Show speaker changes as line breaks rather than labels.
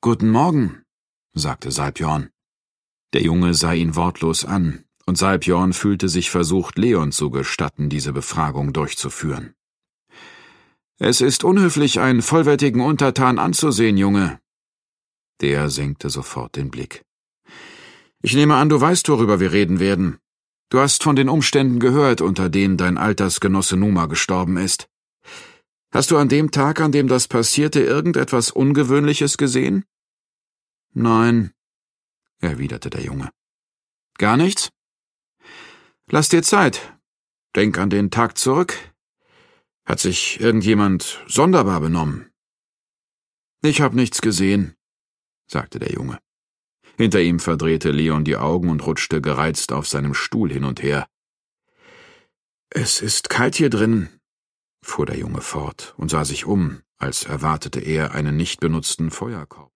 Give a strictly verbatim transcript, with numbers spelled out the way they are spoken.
»Guten Morgen«, sagte Salbjorn. Der Junge sah ihn wortlos an, und Salbjorn fühlte sich versucht, Leon zu gestatten, diese Befragung durchzuführen. »Es ist unhöflich, einen vollwertigen Untertan anzusehen, Junge.« Der senkte sofort den Blick. »Ich nehme an, du weißt, worüber wir reden werden. Du hast von den Umständen gehört, unter denen dein Altersgenosse Numa gestorben ist. Hast du an dem Tag, an dem das passierte, irgendetwas Ungewöhnliches gesehen?« »Nein«, erwiderte der Junge. »Gar nichts? Lass dir Zeit. Denk an den Tag zurück. Hat sich irgendjemand sonderbar benommen?« »Ich hab nichts gesehen«, sagte der Junge. Hinter ihm verdrehte Leon die Augen und rutschte gereizt auf seinem Stuhl hin und her. »Es ist kalt hier drin«, fuhr der Junge fort und sah sich um, als erwartete er einen nicht benutzten Feuerkorb.